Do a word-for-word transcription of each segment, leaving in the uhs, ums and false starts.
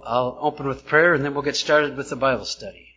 I'll open with prayer and then we'll get started with the Bible study.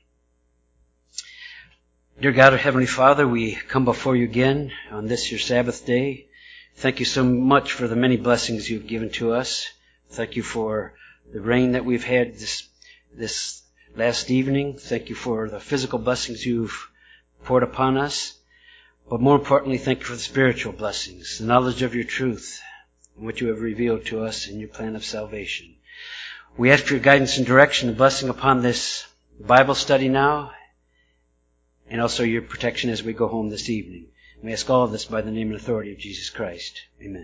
Dear God, our Heavenly Father, we come before you again on this your Sabbath day. Thank you so much for the many blessings you've given to us. Thank you for the rain that we've had this this last evening. Thank you for the physical blessings you've poured upon us. But more importantly, thank you for the spiritual blessings, the knowledge of your truth, and what you have revealed to us in your plan of salvation. We ask for your guidance and direction and blessing upon this Bible study now, and also your protection as we go home this evening. We ask all of this by the name and authority of Jesus Christ. Amen.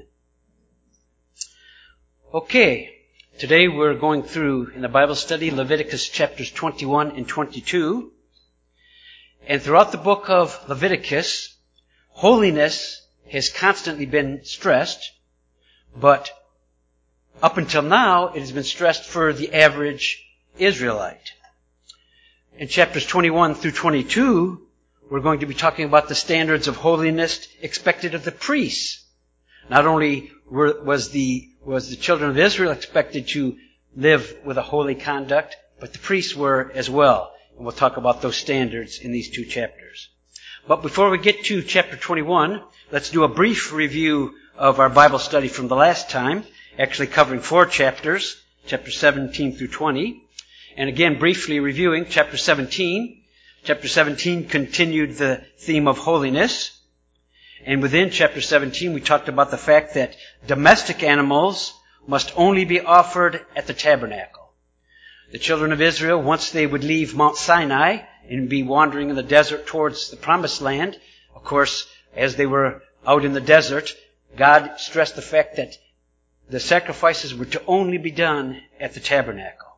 Okay, today we're going through, in the Bible study, Leviticus chapters twenty-one and twenty-two. And throughout the book of Leviticus, holiness has constantly been stressed, but up until now, it has been stressed for the average Israelite. In chapters twenty-one through twenty-two, we're going to be talking about the standards of holiness expected of the priests. Not only were, was the was the children of Israel expected to live with a holy conduct, but the priests were as well. And we'll talk about those standards in these two chapters. But before we get to chapter twenty-one, let's do a brief review of our Bible study from the last time, actually covering four chapters, chapter seventeen through twenty. And again, briefly reviewing chapter seventeen. Chapter seventeen continued the theme of holiness. And within chapter seventeen, we talked about the fact that domestic animals must only be offered at the tabernacle. The children of Israel, once they would leave Mount Sinai and be wandering in the desert towards the Promised Land, of course, as they were out in the desert, God stressed the fact that the sacrifices were to only be done at the tabernacle.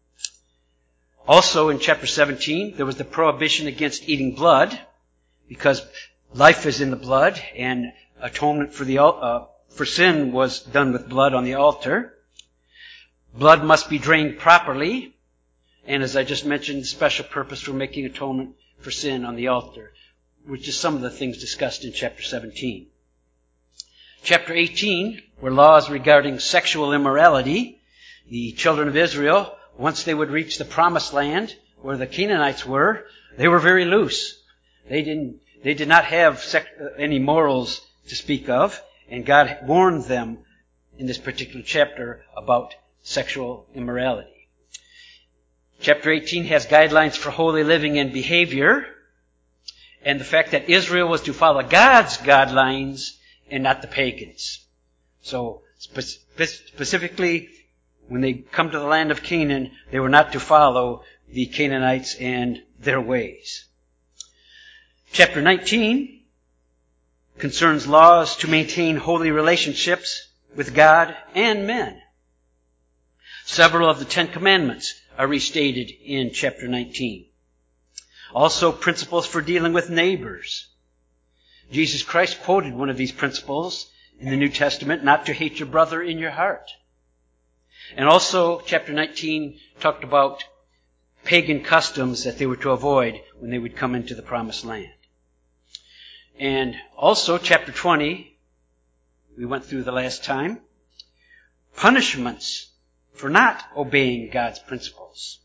Also in chapter seventeen, there was the prohibition against eating blood, because life is in the blood, and atonement for the uh, for sin was done with blood on the altar. Blood must be drained properly, and as I just mentioned, special purpose for making atonement for sin on the altar, which is some of the things discussed in chapter seventeen. Chapter eighteen were laws regarding sexual immorality. The children of Israel, once they would reach the Promised Land, where the Canaanites were, they were very loose. They didn't, they did not have sec- any morals to speak of, and God warned them in this particular chapter about sexual immorality. Chapter eighteen has guidelines for holy living and behavior, and the fact that Israel was to follow God's guidelines and not the pagans. So spe- specifically, when they come to the land of Canaan, they were not to follow the Canaanites and their ways. Chapter nineteen concerns laws to maintain holy relationships with God and men. Several of the Ten Commandments are restated in chapter nineteen. Also, principles for dealing with neighbors. Jesus Christ quoted one of these principles in the New Testament, not to hate your brother in your heart. And also, chapter nineteen talked about pagan customs that they were to avoid when they would come into the Promised Land. And also, chapter twenty, we went through the last time, punishments for not obeying God's principles.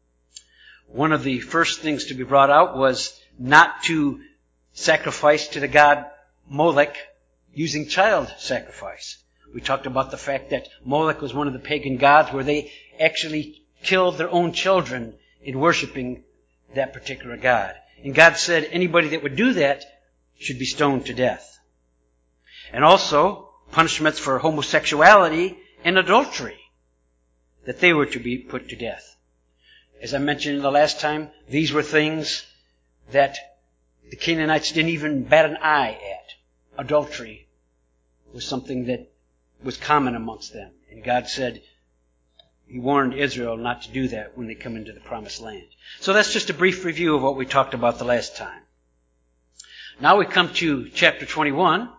One of the first things to be brought out was not to sacrifice to the god Molech using child sacrifice. We talked about the fact that Molech was one of the pagan gods where they actually killed their own children in worshiping that particular god. And God said anybody that would do that should be stoned to death. And also punishments for homosexuality and adultery, that they were to be put to death. As I mentioned the last time, these were things that the Canaanites didn't even bat an eye at. Adultery was something that was common amongst them. And God said, He warned Israel not to do that when they come into the Promised Land. So that's just a brief review of what we talked about the last time. Now we come to chapter twenty-one,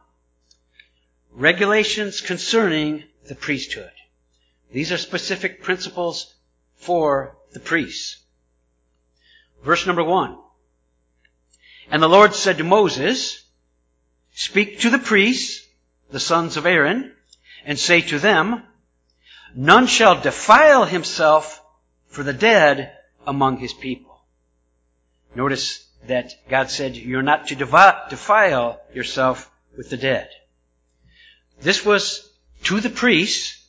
regulations concerning the priesthood. These are specific principles for the priests. Verse number one. And the Lord said to Moses, speak to the priests, the sons of Aaron, and say to them, none shall defile himself for the dead among his people. Notice that God said, you're not to defile yourself with the dead. This was to the priests,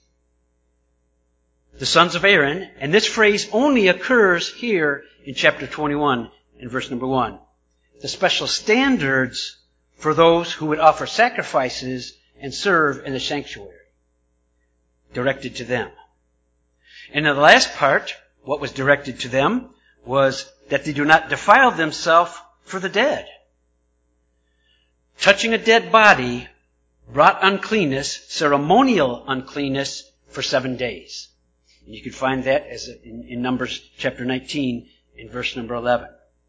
the sons of Aaron, and this phrase only occurs here in chapter twenty-one in verse number one. The special standards for those who would offer sacrifices and serve in the sanctuary, directed to them. And in the last part, what was directed to them was that they do not defile themselves for the dead. Touching a dead body brought uncleanness, ceremonial uncleanness, for seven days. And you can find that as in, in Numbers chapter nineteen in verse number eleven.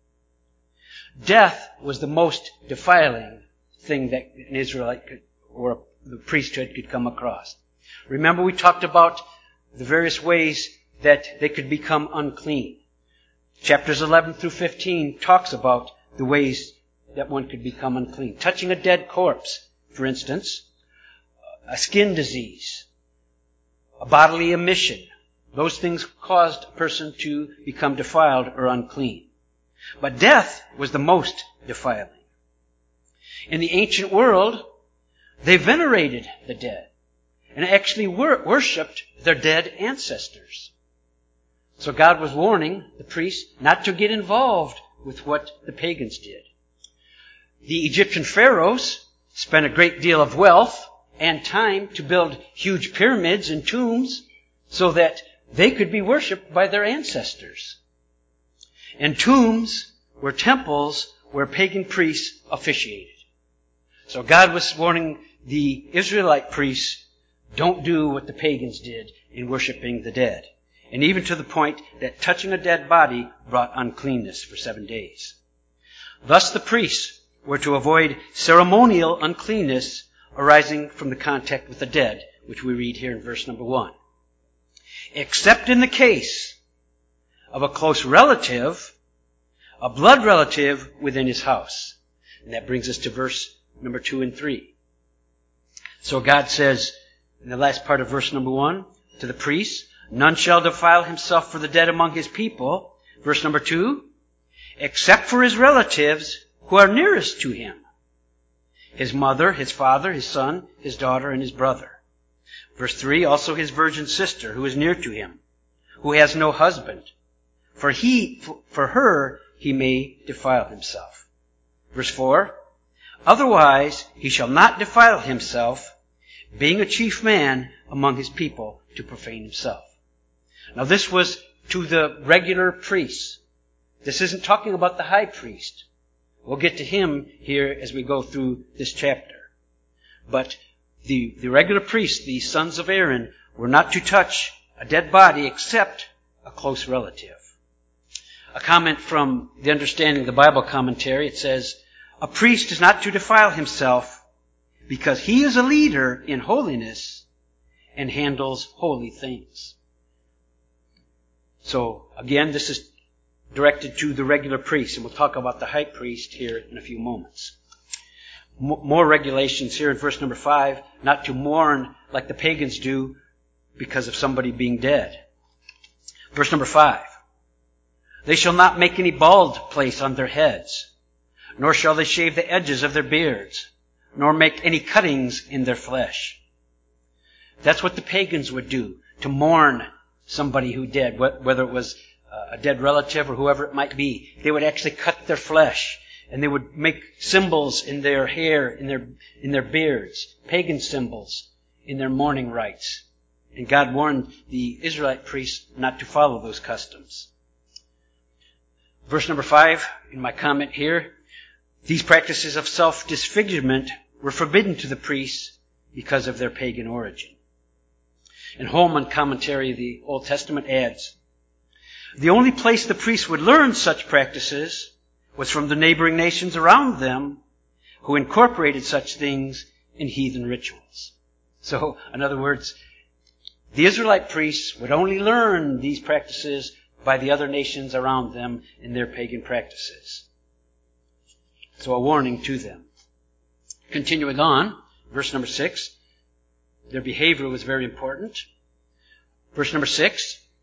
Death was the most defiling thing that an Israelite could, or the priesthood could come across. Remember, we talked about the various ways that they could become unclean. Chapters eleven through fifteen talks about the ways that one could become unclean. Touching a dead corpse, for instance, a skin disease, a bodily emission. Those things caused a person to become defiled or unclean. But death was the most defiling. In the ancient world, they venerated the dead and actually wor- worshipped their dead ancestors. So God was warning the priests not to get involved with what the pagans did. The Egyptian pharaohs spent a great deal of wealth and time to build huge pyramids and tombs so that they could be worshipped by their ancestors. And tombs were temples where pagan priests officiated. So God was warning the Israelite priests, don't do what the pagans did in worshiping the dead. And even to the point that touching a dead body brought uncleanness for seven days. Thus the priests were to avoid ceremonial uncleanness arising from the contact with the dead, which we read here in verse number one. Except in the case of a close relative, a blood relative within his house. And that brings us to verse number two and three. So God says in the last part of verse number one to the priests, none shall defile himself for the dead among his people. Verse number two, except for his relatives who are nearest to him. His mother, his father, his son, his daughter, and his brother. Verse three, also his virgin sister who is near to him, who has no husband. For he, for her, he may defile himself. Verse four, otherwise he shall not defile himself, being a chief man among his people, to profane himself. Now this was to the regular priests. This isn't talking about the high priest. We'll get to him here as we go through this chapter. But the, the regular priests, the sons of Aaron, were not to touch a dead body except a close relative. A comment from the Understanding the Bible commentary, it says, a priest is not to defile himself because he is a leader in holiness and handles holy things. So, again, this is directed to the regular priest, and we'll talk about the high priest here in a few moments. M- more regulations here in verse number five, not to mourn like the pagans do because of somebody being dead. Verse number five, they shall not make any bald place on their heads, nor shall they shave the edges of their beards, nor make any cuttings in their flesh. That's what the pagans would do, to mourn somebody who dead, whether it was a dead relative or whoever it might be. They would actually cut their flesh, and they would make symbols in their hair, in their in their beards, pagan symbols in their mourning rites. And God warned the Israelite priests not to follow those customs. Verse number five, in my comment here, these practices of self-disfigurement were forbidden to the priests because of their pagan origin. And Holman commentary of the Old Testament adds, the only place the priests would learn such practices was from the neighboring nations around them who incorporated such things in heathen rituals. So, in other words, the Israelite priests would only learn these practices by the other nations around them in their pagan practices. So a warning to them. Continuing on, verse number six, their behavior was very important. Verse number six,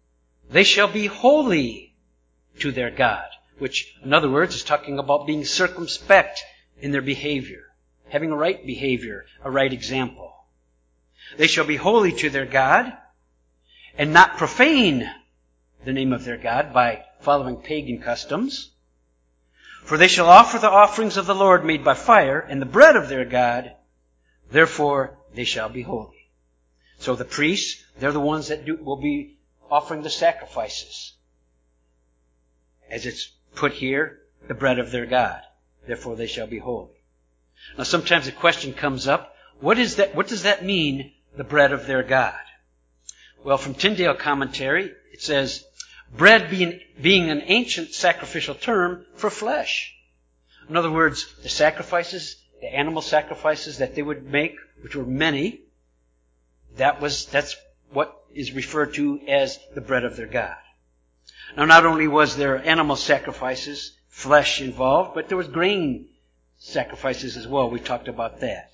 they shall be holy to their God. Which, in other words, is talking about being circumspect in their behavior. Having a right behavior, a right example. They shall be holy to their God, and not profane the name of their God by following pagan customs. For they shall offer the offerings of the Lord made by fire, and the bread of their God. Therefore they shall be holy. So the priests, they're the ones that do, will be offering the sacrifices. As it's put here, the bread of their God. Therefore they shall be holy. Now sometimes a question comes up, what is that, what does that mean, the bread of their God? Well, from Tyndale commentary, it says, bread being, being an ancient sacrificial term for flesh. In other words, the sacrifices, the animal sacrifices that they would make, which were many, that was, that's what is referred to as the bread of their God. Now, not only was there animal sacrifices, flesh involved, but there was grain sacrifices as well. We talked about that.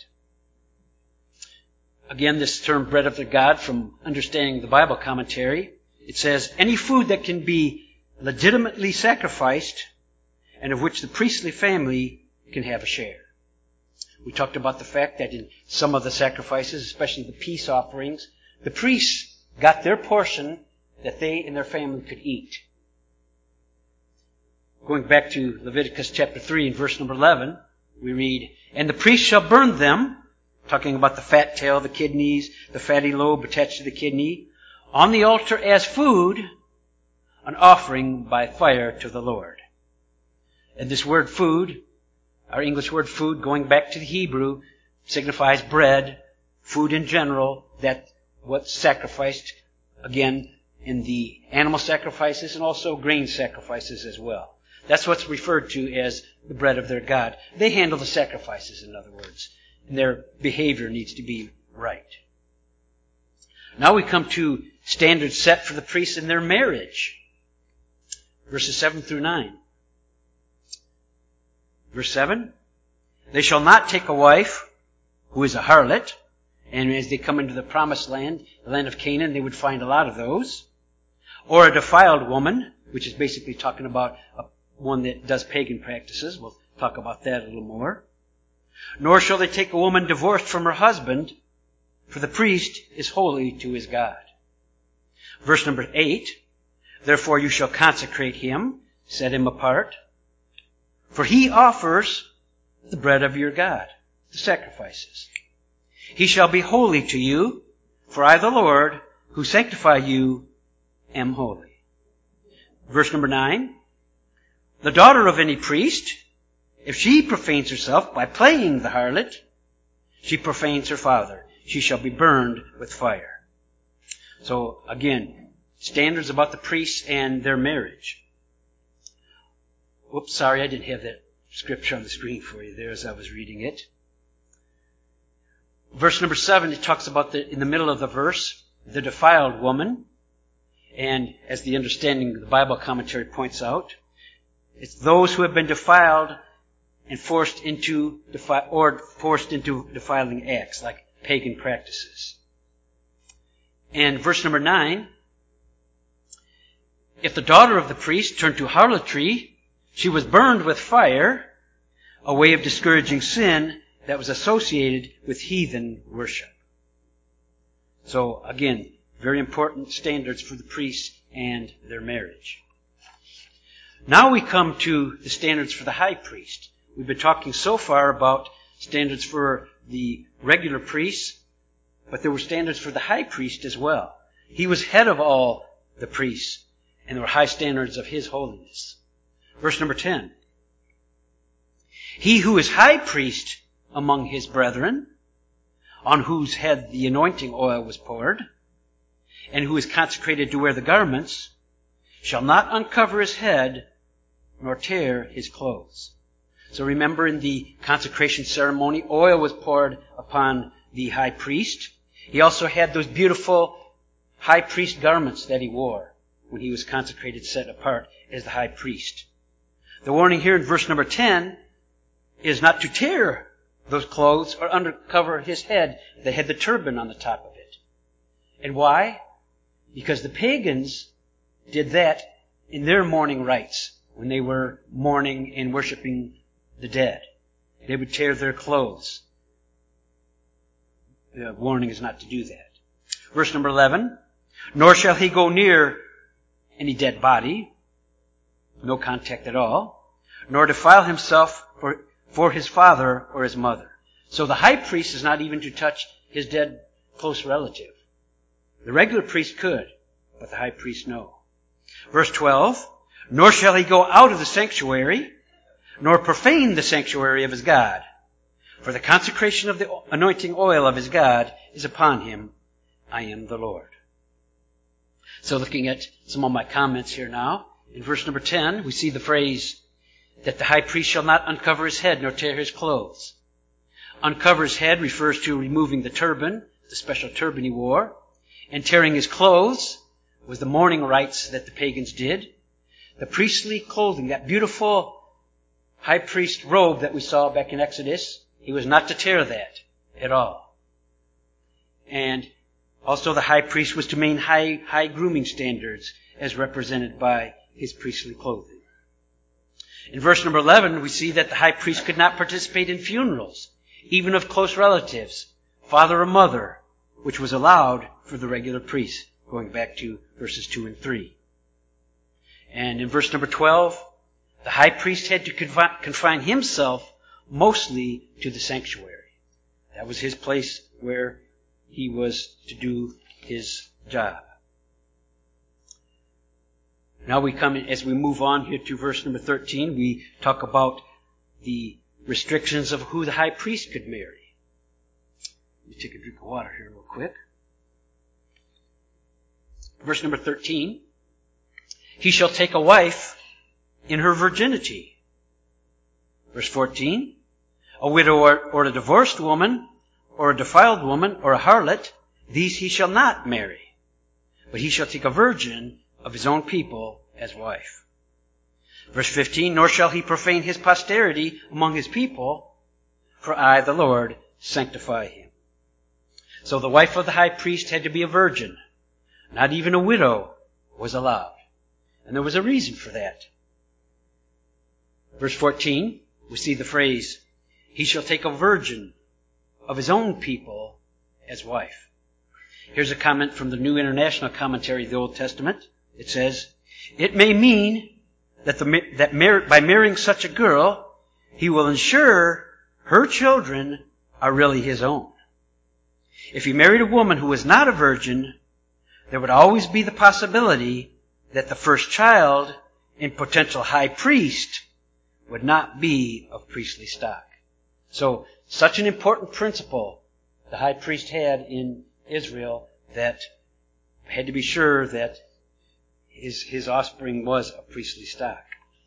Again, this term bread of their God, from understanding the Bible commentary, it says, any food that can be legitimately sacrificed and of which the priestly family can have a share. We talked about the fact that in some of the sacrifices, especially the peace offerings, the priests got their portion that they and their family could eat. Going back to Leviticus chapter three and verse number eleven, we read, and the priest shall burn them, talking about the fat tail, the kidneys, the fatty lobe attached to the kidney, on the altar as food, an offering by fire to the Lord. And this word food, our English word food, going back to the Hebrew, signifies bread, food in general, that what's sacrificed, again, in the animal sacrifices and also grain sacrifices as well. That's what's referred to as the bread of their God. They handle the sacrifices, in other words. And their behavior needs to be right. Now we come to standards set for the priests in their marriage. Verses seven through nine. Verse seven, they shall not take a wife who is a harlot. And as they come into the promised land, the land of Canaan, they would find a lot of those. Or a defiled woman, which is basically talking about a, one that does pagan practices. We'll talk about that a little more. Nor shall they take a woman divorced from her husband, for the priest is holy to his God. Verse number eight, therefore you shall consecrate him, set him apart, for he offers the bread of your God, the sacrifices. He shall be holy to you, for I, the Lord, who sanctify you, am holy. Verse number nine, the daughter of any priest, if she profanes herself by playing the harlot, she profanes her father. She shall be burned with fire. So, again, standards about the priests and their marriage. Whoops, sorry, I didn't have that scripture on the screen for you there as I was reading it. Verse number seven, it talks about, the, in the middle of the verse, the defiled woman. And as the understanding of the Bible commentary points out, it's those who have been defiled and forced into defi- or forced into defiling acts, like pagan practices. And verse number nine, if the daughter of the priest turned to harlotry, she was burned with fire, a way of discouraging sin that was associated with heathen worship. So again, very important standards for the priests and their marriage. Now we come to the standards for the high priest. We've been talking so far about standards for the regular priests, but there were standards for the high priest as well. He was head of all the priests, and there were high standards of his holiness. Verse number ten. He who is high priest among his brethren, on whose head the anointing oil was poured, and who is consecrated to wear the garments, shall not uncover his head, nor tear his clothes. So remember, in the consecration ceremony, oil was poured upon the high priest. He also had those beautiful high priest garments that he wore when he was consecrated, set apart as the high priest. The warning here in verse number ten is not to tear those clothes or uncover his head that had the turban on the top of it. And why? Because the pagans, did that in their mourning rites when they were mourning and worshiping the dead. They would tear their clothes. The warning is not to do that. Verse number eleven, nor shall he go near any dead body, no contact at all, nor defile himself for, for his father or his mother. So the high priest is not even to touch his dead close relative. The regular priest could, but the high priest no. Verse twelve, nor shall he go out of the sanctuary, nor profane the sanctuary of his God. For the consecration of the anointing oil of his God is upon him. I am the Lord. So looking at some of my comments here now, in verse number ten, we see the phrase that the high priest shall not uncover his head nor tear his clothes. Uncover his head refers to removing the turban, the special turban he wore, and tearing his clothes was the mourning rites that the pagans did. The priestly clothing, that beautiful high priest robe that we saw back in Exodus, he was not to tear that at all. And also the high priest was to maintain high, high grooming standards as represented by his priestly clothing. In verse number eleven, we see that the high priest could not participate in funerals, even of close relatives, father or mother, which was allowed for the regular priest, going back to verses two and three. And in verse number twelve, the high priest had to confine himself mostly to the sanctuary. That was his place where he was to do his job. Now we come, as we move on here to verse number thirteen, we talk about the restrictions of who the high priest could marry. Let me take a drink of water here real quick. Verse number thirteen, he shall take a wife in her virginity. Verse fourteen, a widow or, or a divorced woman, or a defiled woman, or a harlot, these he shall not marry. But he shall take a virgin of his own people as wife. Verse fifteen, nor shall he profane his posterity among his people, for I, the Lord, sanctify him. So the wife of the high priest had to be a virgin. Not even a widow was allowed. And there was a reason for that. Verse fourteen, we see the phrase, he shall take a virgin of his own people as wife. Here's a comment from the New International Commentary of the Old Testament. It says, it may mean that, the, that mar- by marrying such a girl, he will ensure her children are really his own. If he married a woman who was not a virgin, there would always be the possibility that the first child and potential high priest would not be of priestly stock. So, such an important principle the high priest had in Israel that had to be sure that his, his offspring was of priestly stock.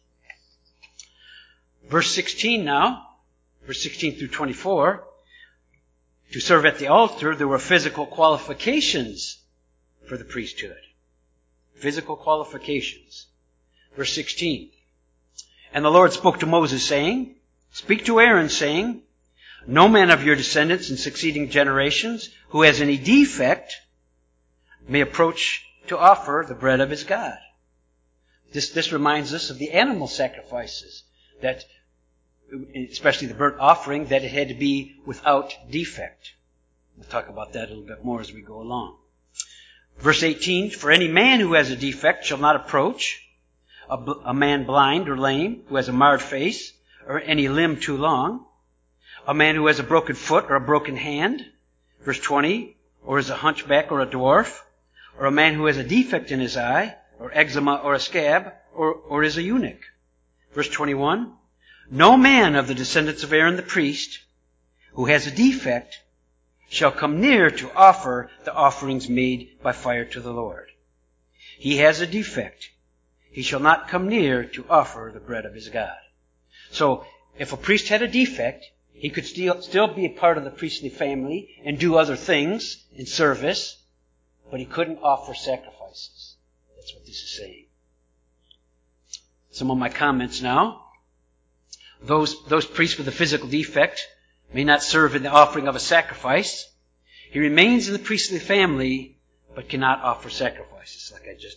Verse sixteen now, verse sixteen through twenty-four, to serve at the altar, there were physical qualifications for the priesthood. Physical qualifications. Verse sixteen, and the Lord spoke to Moses, saying, speak to Aaron, saying, no man of your descendants in succeeding generations who has any defect may approach to offer the bread of his God. This, this reminds us of the animal sacrifices, that, especially the burnt offering, that it had to be without defect. We'll talk about that a little bit more as we go along. Verse eighteen, for any man who has a defect shall not approach, a, a man blind or lame who has a marred face, or any limb too long, a man who has a broken foot or a broken hand, verse twenty, or is a hunchback or a dwarf, or a man who has a defect in his eye, or eczema or a scab, or, or is a eunuch. Verse twenty-one, no man of the descendants of Aaron the priest who has a defect shall come near to offer the offerings made by fire to the Lord. He has a defect. He shall not come near to offer the bread of his God. So, if a priest had a defect, he could still, still be a part of the priestly family and do other things in service, but he couldn't offer sacrifices. That's what this is saying. Some of my comments now. Those, those priests with a physical defect may not serve in the offering of a sacrifice. He remains in the priestly family, but cannot offer sacrifices, like I just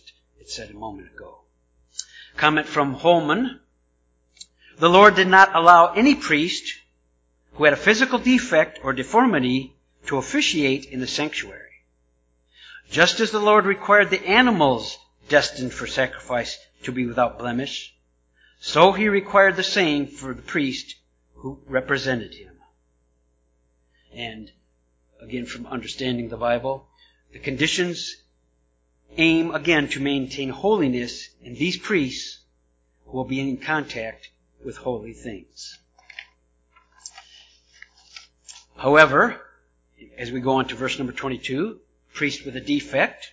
it said a moment ago. Comment from Holman. The Lord did not allow any priest who had a physical defect or deformity to officiate in the sanctuary. Just as the Lord required the animals destined for sacrifice to be without blemish, so he required the same for the priest who represented him. And again, from understanding the Bible, the conditions aim again to maintain holiness in these priests who will be in contact with holy things. However, as we go on to verse number twenty-two, priest with a defect,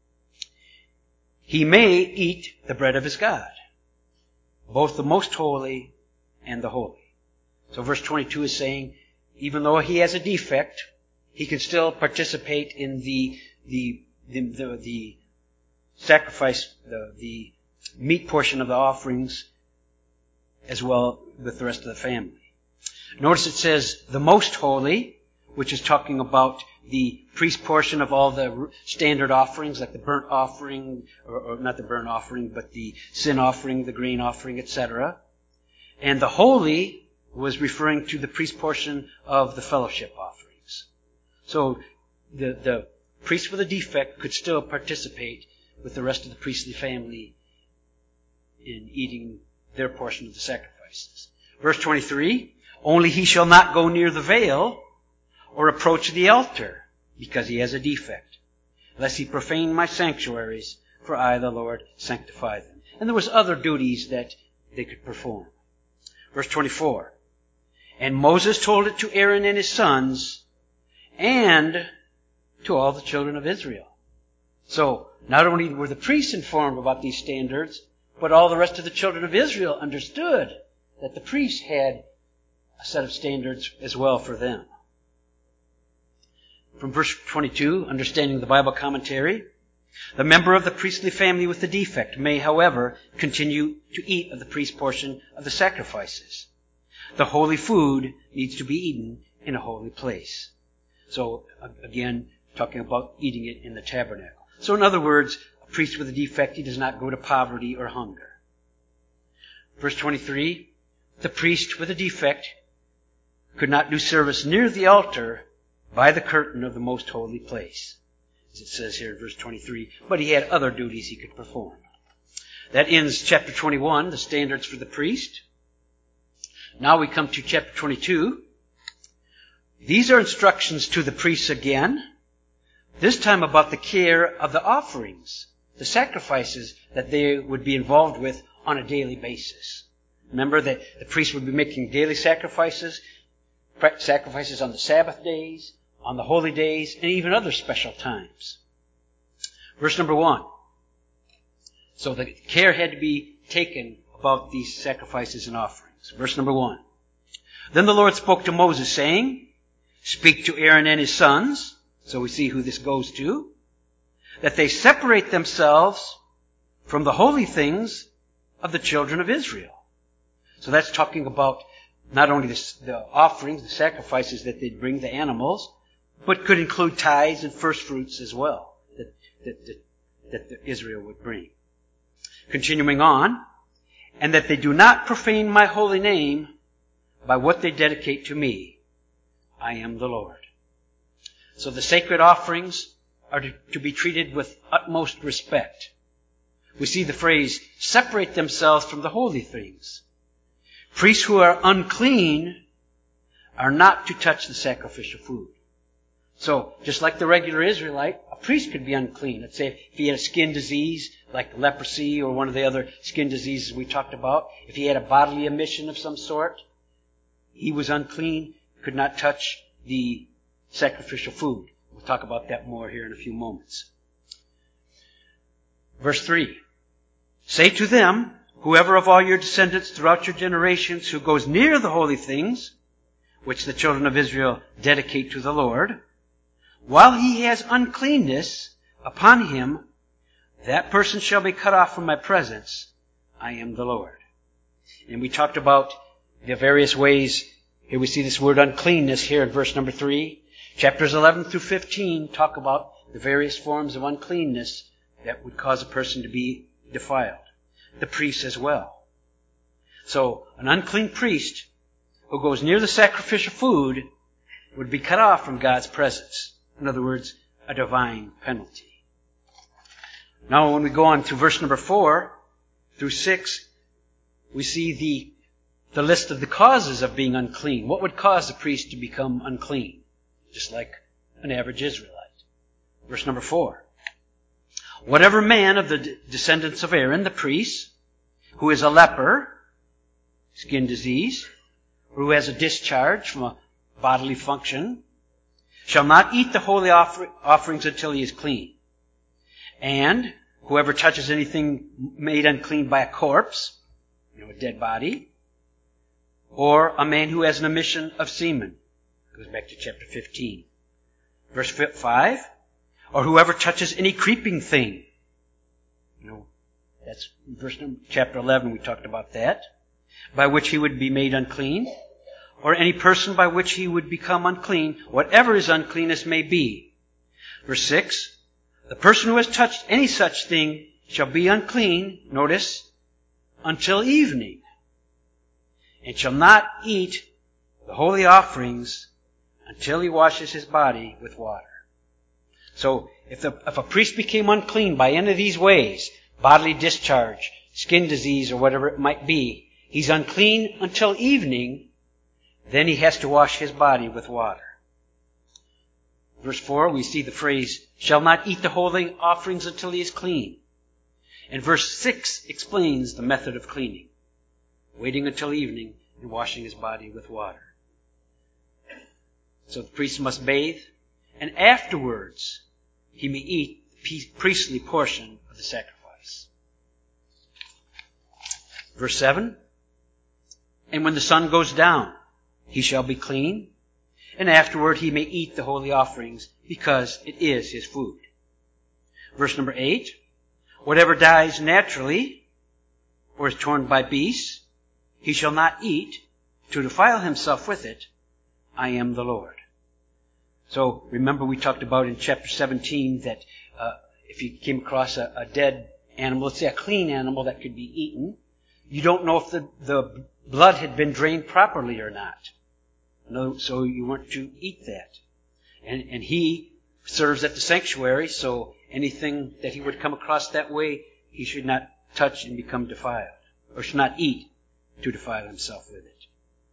he may eat the bread of his God, both the most holy and the holy. So verse twenty-two is saying, even though he has a defect, he can still participate in the the the, the, the sacrifice, the, the meat portion of the offerings, as well with the rest of the family. Notice it says the most holy, which is talking about the priest portion of all the standard offerings, like the burnt offering, or, or not the burnt offering, but the sin offering, the grain offering, et cetera. And the holy was referring to the priest portion of the fellowship offerings. So the, the priest with a defect could still participate with the rest of the priestly family in eating their portion of the sacrifices. Verse twenty-three, only he shall not go near the veil or approach the altar, because he has a defect, lest he profane my sanctuaries, for I, the Lord, sanctify them. And there was other duties that they could perform. Verse twenty-four, and Moses told it to Aaron and his sons, and to all the children of Israel. So, not only were the priests informed about these standards, but all the rest of the children of Israel understood that the priests had a set of standards as well for them. From verse twenty-two, understanding the Bible commentary, the member of the priestly family with the defect may, however, continue to eat of the priest portion of the sacrifices. The holy food needs to be eaten in a holy place. So, again, talking about eating it in the tabernacle. So, in other words, a priest with a defect, he does not go to poverty or hunger. Verse twenty-three, the priest with a defect could not do service near the altar by the curtain of the most holy place, as it says here in verse twenty-three, but he had other duties he could perform. That ends chapter twenty-one, the standards for the priest. Now we come to chapter twenty-two. These are instructions to the priests again, this time about the care of the offerings, the sacrifices that they would be involved with on a daily basis. Remember that the priests would be making daily sacrifices, sacrifices on the Sabbath days, on the holy days, and even other special times. Verse number one. So the care had to be taken about these sacrifices and offerings. Verse number one. Then the Lord spoke to Moses, saying, speak to Aaron and his sons, so we see who this goes to, that they separate themselves from the holy things of the children of Israel. So that's talking about not only the, the offerings, the sacrifices that they'd bring, the animals, but could include tithes and first fruits as well that, that, that, that the Israel would bring. Continuing on, and that they do not profane my holy name by what they dedicate to me. I am the Lord. So the sacred offerings are to, to be treated with utmost respect. We see the phrase, separate themselves from the holy things. Priests who are unclean are not to touch the sacrificial food. So, just like the regular Israelite, a priest could be unclean. Let's say if he had a skin disease, like leprosy or one of the other skin diseases we talked about, if he had a bodily emission of some sort, he was unclean, could not touch the sacrificial food. We'll talk about that more here in a few moments. Verse three. Say to them, whoever of all your descendants throughout your generations who goes near the holy things, which the children of Israel dedicate to the Lord, while he has uncleanness upon him, that person shall be cut off from my presence. I am the Lord. And we talked about the various ways. Here we see this word uncleanness here in verse number three. Chapters eleven through fifteen talk about the various forms of uncleanness that would cause a person to be defiled. The priest as well. So an unclean priest who goes near the sacrificial food would be cut off from God's presence. In other words, a divine penalty. Now when we go on to verse number four through six, we see the, the list of the causes of being unclean. What would cause a priest to become unclean? Just like an average Israelite. Verse number four. Whatever man of the descendants of Aaron, the priest, who is a leper, skin disease, or who has a discharge from a bodily function, shall not eat the holy offer- offerings until he is clean. And whoever touches anything made unclean by a corpse, you know, a dead body, or a man who has an emission of semen, goes back to chapter fifteen. Verse five, or whoever touches any creeping thing. You know, that's verse number, chapter eleven, we talked about that. By which he would be made unclean, or any person by which he would become unclean, whatever his uncleanness may be. Verse six, the person who has touched any such thing shall be unclean, notice, until evening, and shall not eat the holy offerings until he washes his body with water. So, if, the, if a priest became unclean by any of these ways, bodily discharge, skin disease, or whatever it might be, he's unclean until evening, then he has to wash his body with water. Verse four, we see the phrase, shall not eat the holy offerings until he is clean. And verse six explains the method of cleaning. Waiting until evening and washing his body with water. So the priest must bathe, and afterwards he may eat the priestly portion of the sacrifice. Verse seven, and when the sun goes down, he shall be clean, and afterward he may eat the holy offerings, because it is his food. Verse number eight, whatever dies naturally, or is torn by beasts, he shall not eat, to defile himself with it. I am the Lord. So remember we talked about in chapter seventeen that uh, if you came across a, a dead animal, let's say a clean animal that could be eaten, you don't know if the, the blood had been drained properly or not. No, so you weren't to eat that. And, and he serves at the sanctuary, so anything that he would come across that way, he should not touch and become defiled, or should not eat to defile himself with it.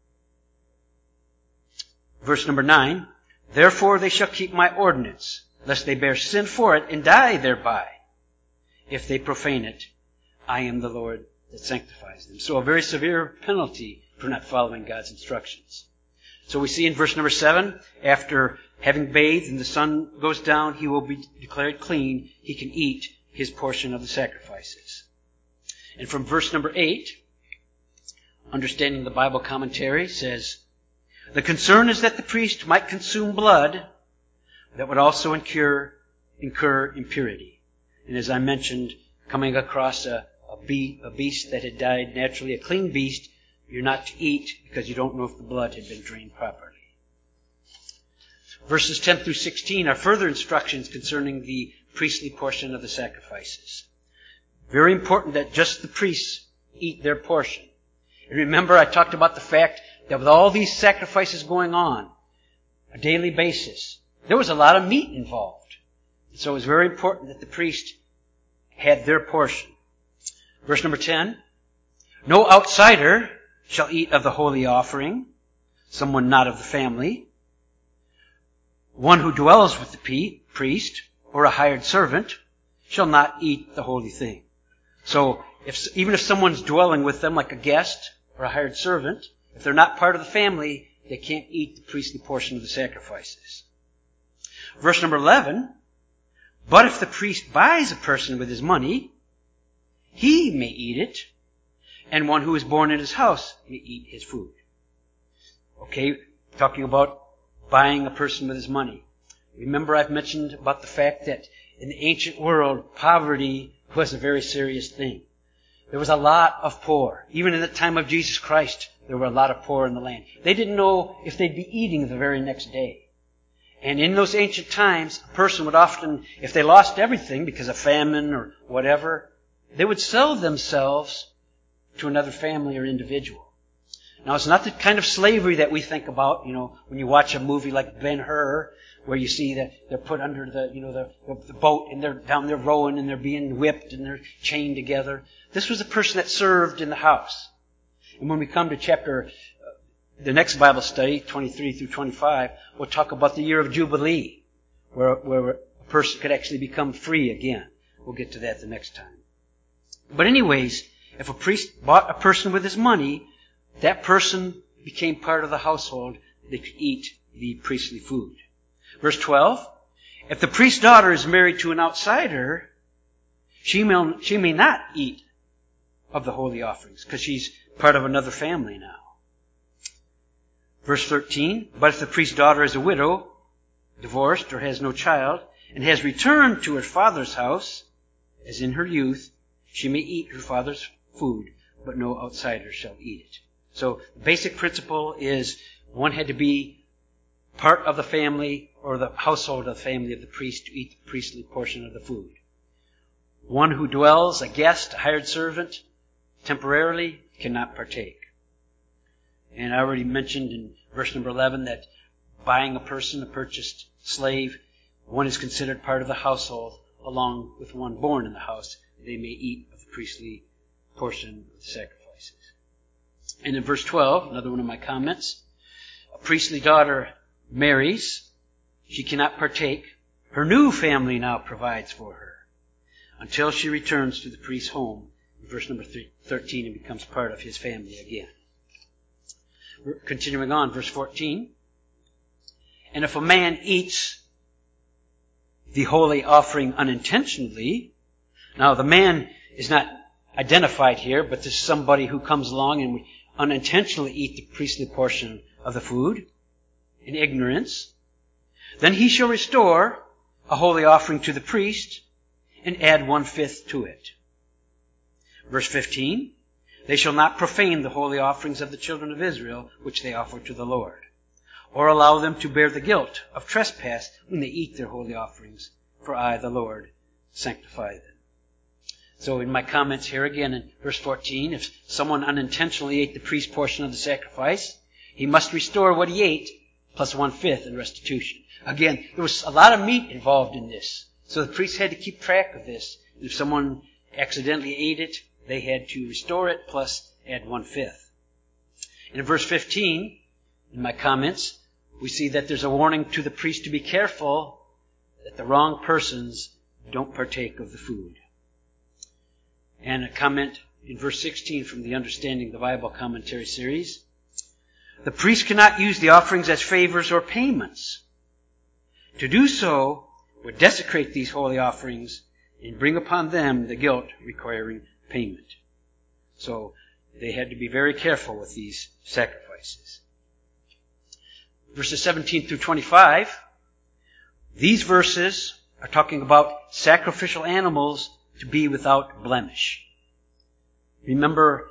Verse number nine, therefore they shall keep my ordinance, lest they bear sin for it and die thereby. If they profane it, I am the Lord that sanctifies them. So a very severe penalty for not following God's instructions. So we see in verse number seven, after having bathed and the sun goes down, he will be declared clean. He can eat his portion of the sacrifices. And from verse number eight, Understanding the Bible Commentary says, the concern is that the priest might consume blood that would also incur, incur impurity. And as I mentioned, coming across a, a, be, a beast that had died naturally, a clean beast, you're not to eat because you don't know if the blood had been drained properly. Verses ten through sixteen are further instructions concerning the priestly portion of the sacrifices. Very important that just the priests eat their portion. And remember, I talked about the fact that with all these sacrifices going on, a daily basis, there was a lot of meat involved. And so it was very important that the priest had their portion. Verse number ten, no outsider shall eat of the holy offering, someone not of the family. One who dwells with the priest or a hired servant shall not eat the holy thing. So if, even if someone's dwelling with them like a guest or a hired servant, if they're not part of the family, they can't eat the priestly portion of the sacrifices. Verse number eleven, but if the priest buys a person with his money, he may eat it, and one who is born in his house may eat his food. Okay, talking about buying a person with his money. Remember I've mentioned about the fact that in the ancient world, poverty was a very serious thing. There was a lot of poor. Even in the time of Jesus Christ, there were a lot of poor in the land. They didn't know if they'd be eating the very next day. And in those ancient times, a person would often, if they lost everything because of famine or whatever, they would sell themselves to another family or individual. Now, it's not the kind of slavery that we think about, you know, when you watch a movie like Ben-Hur, where you see that they're put under the, you know, the, the boat and they're down there rowing and they're being whipped and they're chained together. This was a person that served in the house. And when we come to chapter, uh, the next Bible study, twenty-three through twenty-five, we'll talk about the year of Jubilee, where, where a person could actually become free again. We'll get to that the next time. But anyways, if a priest bought a person with his money, that person became part of the household. They could eat the priestly food. Verse twelve, if the priest's daughter is married to an outsider, she may, she may not eat of the holy offerings because she's part of another family now. Verse thirteen, but if the priest's daughter is a widow, divorced or has no child, and has returned to her father's house, as in her youth, she may eat her father's food, but no outsider shall eat it. So the basic principle is one had to be part of the family or the household of the family of the priest to eat the priestly portion of the food. One who dwells, a guest, a hired servant, temporarily cannot partake. And I already mentioned in verse number eleven that buying a person, a purchased slave, one is considered part of the household along with one born in the house. They may eat of the priestly portion of the sacrifices. And in verse twelve, another one of my comments, a priestly daughter marries. She cannot partake. Her new family now provides for her until she returns to the priest's home in verse number thirteen and becomes part of his family again. Continuing on, verse fourteen. And if a man eats the holy offering unintentionally, now the man is not identified here, but this is somebody who comes along and we unintentionally eat the priestly portion of the food in ignorance, then he shall restore a holy offering to the priest and add one-fifth to it. Verse fifteen, they shall not profane the holy offerings of the children of Israel, which they offer to the Lord, or allow them to bear the guilt of trespass when they eat their holy offerings, for I, the Lord, sanctify them. So in my comments here again in verse fourteen, if someone unintentionally ate the priest's portion of the sacrifice, he must restore what he ate plus one-fifth in restitution. Again, there was a lot of meat involved in this. So the priest had to keep track of this. If someone accidentally ate it, they had to restore it plus add one-fifth. In verse fifteen, in my comments, we see that there's a warning to the priest to be careful that the wrong persons don't partake of the food. And a comment in verse sixteen from the Understanding the Bible Commentary series. The priest cannot use the offerings as favors or payments. To do so would desecrate these holy offerings and bring upon them the guilt requiring payment. So they had to be very careful with these sacrifices. Verses seventeen through twenty-five, these verses are talking about sacrificial animals to be without blemish. Remember,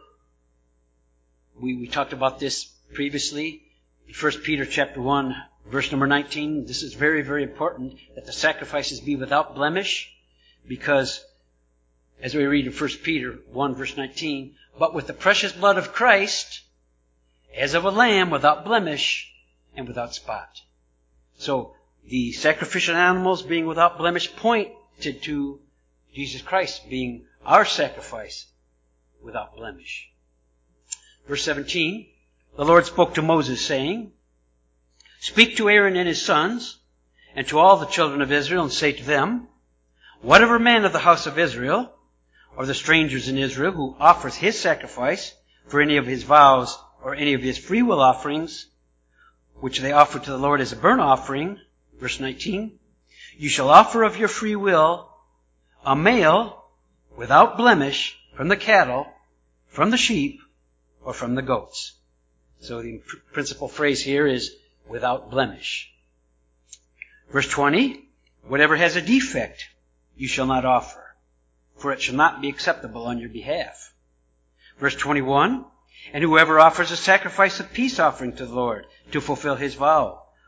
we, we talked about this previously in First Peter chapter one, verse number nineteen. This is very, very important that the sacrifices be without blemish, because as we read in First Peter one, verse nineteen, but with the precious blood of Christ, as of a lamb without blemish and without spot. So the sacrificial animals being without blemish pointed to Jesus Christ being our sacrifice without blemish. Verse seventeen, the Lord spoke to Moses, saying, Speak to Aaron and his sons, and to all the children of Israel, and say to them, Whatever man of the house of Israel, or the strangers in Israel, who offers his sacrifice for any of his vows or any of his freewill offerings, which they offer to the Lord as a burnt offering, verse nineteen, you shall offer of your free will a male without blemish from the cattle, from the sheep, or from the goats. So the principal phrase here is without blemish. Verse twenty, whatever has a defect you shall not offer, for it shall not be acceptable on your behalf. Verse twenty-one, and whoever offers a sacrifice of peace offering to the Lord to fulfill his vow,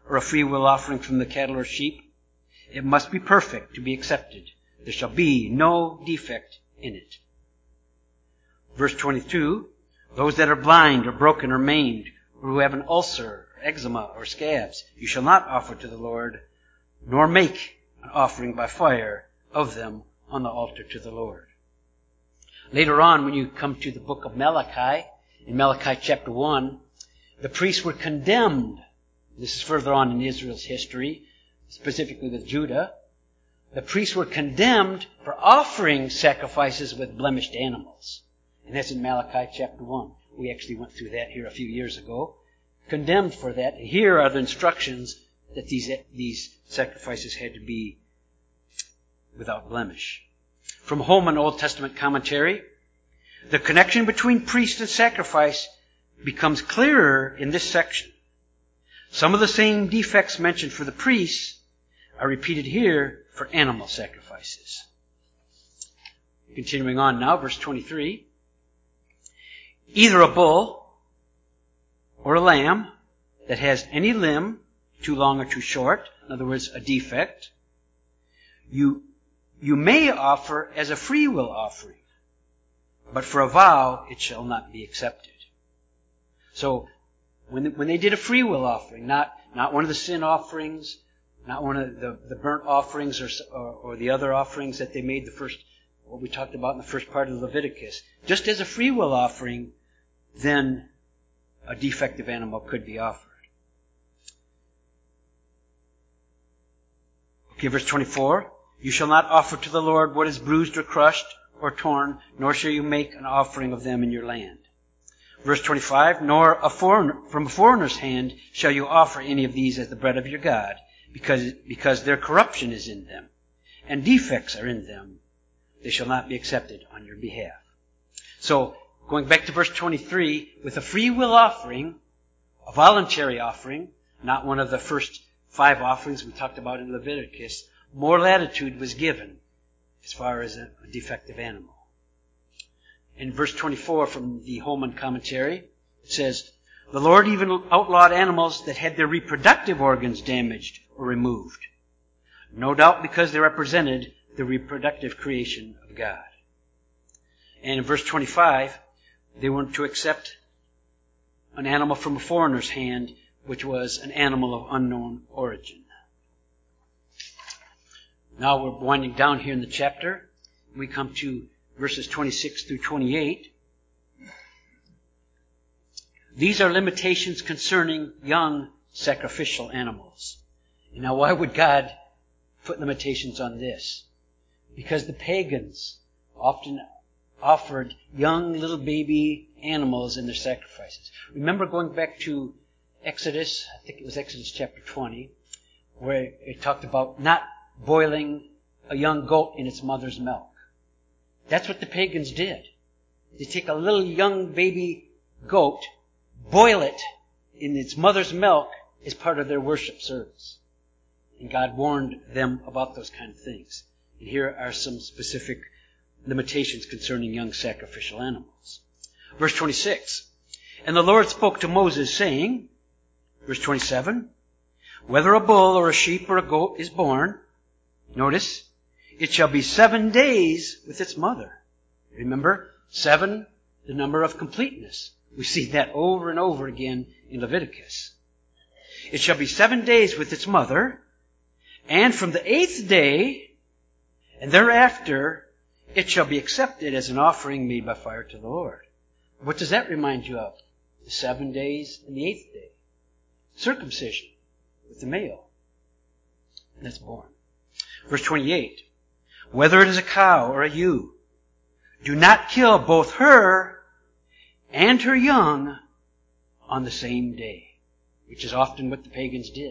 or a free will offering from the cattle or sheep. It must be perfect to be accepted. There shall be no defect in it. Verse twenty-two, those that are blind or broken or maimed, or who have an ulcer, or eczema, or scabs, you shall not offer to the Lord, nor make an offering by fire of them on the altar to the Lord. Later on, when you come to the book of Malachi, in Malachi chapter one, the priests were condemned. This is further on in Israel's history, specifically with Judah. The priests were condemned for offering sacrifices with blemished animals. And that's in Malachi chapter one. We actually went through that here a few years ago. Condemned for that. And here are the instructions that these, these sacrifices had to be without blemish. From Holman Old Testament Commentary, the connection between priest and sacrifice becomes clearer in this section. Some of the same defects mentioned for the priests are repeated here for animal sacrifices. Continuing on now, verse twenty-three. Either a bull or a lamb that has any limb, too long or too short, in other words, a defect, you, you may offer as a free will offering, but for a vow it shall not be accepted. So, when, when they did a free will offering, not, not one of the sin offerings, not one of the, the burnt offerings or, or, or the other offerings that they made the first, what we talked about in the first part of Leviticus, just as a free will offering, then a defective animal could be offered. Okay, verse twenty-four. You shall not offer to the Lord what is bruised or crushed or torn, nor shall you make an offering of them in your land. Verse twenty-five. Nor a foreigner, from a foreigner's hand shall you offer any of these as the bread of your God, because, because their corruption is in them, and defects are in them. They shall not be accepted on your behalf. So, going back to verse twenty-three, with a free will offering, a voluntary offering, not one of the first five offerings we talked about in Leviticus, more latitude was given as far as a, a defective animal. In verse twenty-four from the Holman Commentary, it says, the Lord even outlawed animals that had their reproductive organs damaged or removed, no doubt because they represented the reproductive creation of God. And in verse twenty-five, they weren't to accept an animal from a foreigner's hand, which was an animal of unknown origin. Now we're winding down here in the chapter. We come to verses twenty-six through twenty-eight. These are limitations concerning young sacrificial animals. Now, why would God put limitations on this? Because the pagans often offered young little baby animals in their sacrifices. Remember going back to Exodus, I think it was Exodus chapter twenty, where it talked about not boiling a young goat in its mother's milk. That's what the pagans did. They take a little young baby goat, boil it in its mother's milk as part of their worship service. And God warned them about those kind of things. And here are some specific limitations concerning young sacrificial animals. Verse twenty-six. And the Lord spoke to Moses, saying, verse twenty-seven, whether a bull or a sheep or a goat is born, notice, it shall be seven days with its mother. Remember, seven, the number of completeness. We see that over and over again in Leviticus. It shall be seven days with its mother, and from the eighth day, and thereafter, it shall be accepted as an offering made by fire to the Lord. What does that remind you of? The seven days and the eighth day. Circumcision with the male that's born. Verse twenty-eight. Whether it is a cow or a ewe, do not kill both her and her young on the same day, which is often what the pagans did.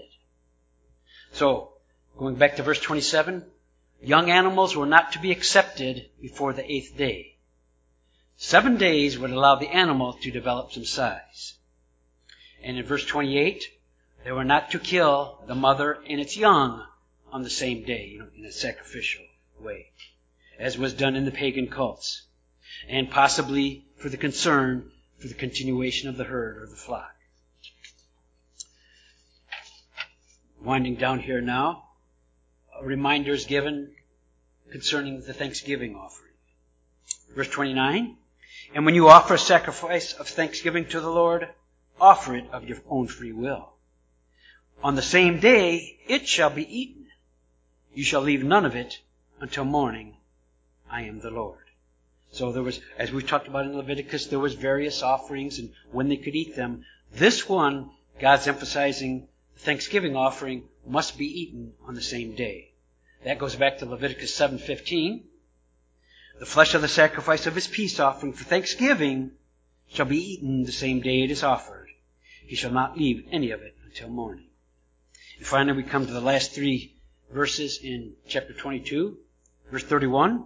So, going back to verse twenty-seven, young animals were not to be accepted before the eighth day. Seven days would allow the animal to develop some size. And in verse twenty-eight, they were not to kill the mother and its young on the same day, you know, in a sacrificial way, as was done in the pagan cults, and possibly for the concern for the continuation of the herd or the flock. winding down here now. A reminder is given concerning the thanksgiving offering. Verse twenty-nine, and when you offer a sacrifice of thanksgiving to the Lord, offer it of your own free will. On the same day it shall be eaten. You shall leave none of it until morning. I am the Lord. So there was, as we talked about in Leviticus, there was various offerings and when they could eat them. This one, God's emphasizing the thanksgiving offering must be eaten on the same day. That goes back to Leviticus seven fifteen. The flesh of the sacrifice of his peace offering for thanksgiving shall be eaten the same day it is offered. He shall not leave any of it until morning. And finally, we come to the last three verses in chapter twenty-two, verse thirty-one.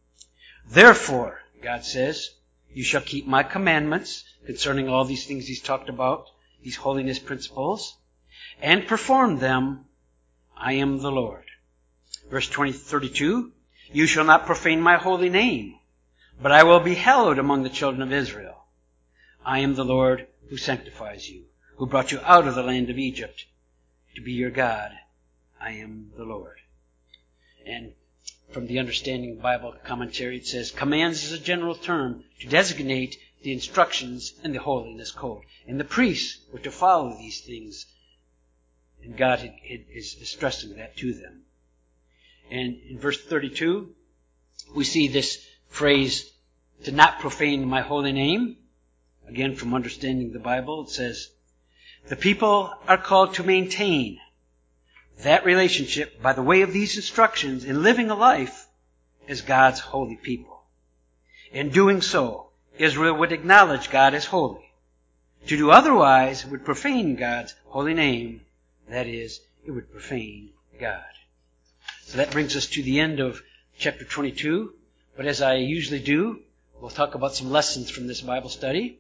Therefore, God says, you shall keep my commandments concerning all these things he's talked about, these holiness principles, and perform them. I am the Lord. Verse twenty, thirty-two, you shall not profane my holy name, but I will be hallowed among the children of Israel. I am the Lord who sanctifies you, who brought you out of the land of Egypt to be your God. I am the Lord. And from the Understanding Bible Commentary, it says, commands is a general term to designate the instructions in the holiness code. And the priests were to follow these things. And God had, had, is stressing that to them. And in verse thirty-two, we see this phrase, to not profane my holy name. Again, from Understanding the Bible, it says, the people are called to maintain that relationship by the way of these instructions in living a life as God's holy people. In doing so, Israel would acknowledge God as holy. To do otherwise would profane God's holy name. That is, it would profane God. So that brings us to the end of chapter twenty-two. But as I usually do, we'll talk about some lessons from this Bible study.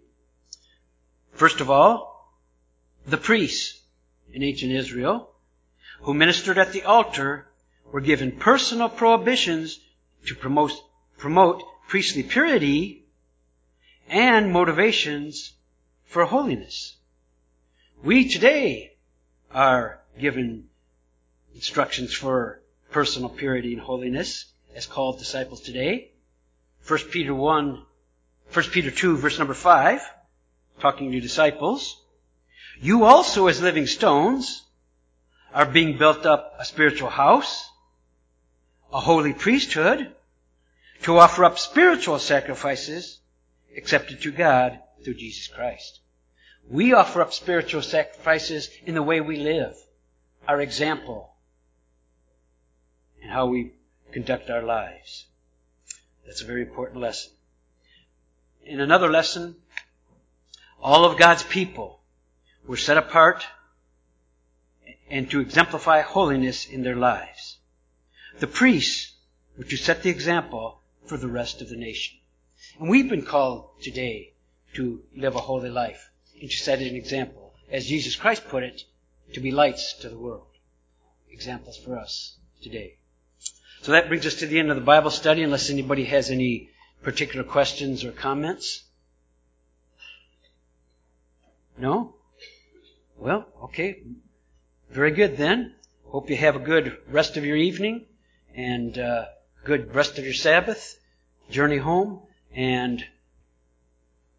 First of all, the priests in ancient Israel who ministered at the altar were given personal prohibitions to promote, promote priestly purity and motivations for holiness. We today are given instructions for personal purity and holiness as called disciples today. First Peter one, First Peter two, verse number five, talking to disciples. You also as living stones are being built up a spiritual house, a holy priesthood, to offer up spiritual sacrifices accepted to God through Jesus Christ. We offer up spiritual sacrifices in the way we live, our example, and how we conduct our lives. That's a very important lesson. In another lesson, all of God's people were set apart and to exemplify holiness in their lives. The priests were to set the example for the rest of the nation. And we've been called today to live a holy life and to set an example, as Jesus Christ put it, to be lights to the world. Examples for us today. So that brings us to the end of the Bible study, unless anybody has any particular questions or comments. No? Well, okay. Very good then. Hope you have a good rest of your evening and uh, good rest of your Sabbath, journey home, and